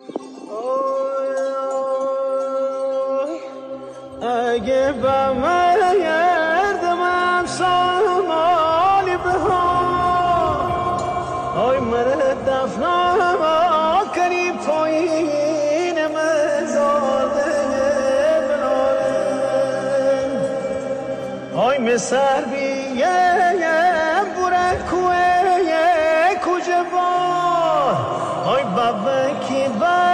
اگه با مردم سامالی بها آی مرد دفنا کنی پایین مزاده بلالن آی مسر بیه بوره کوه کجا با آی بابا کی با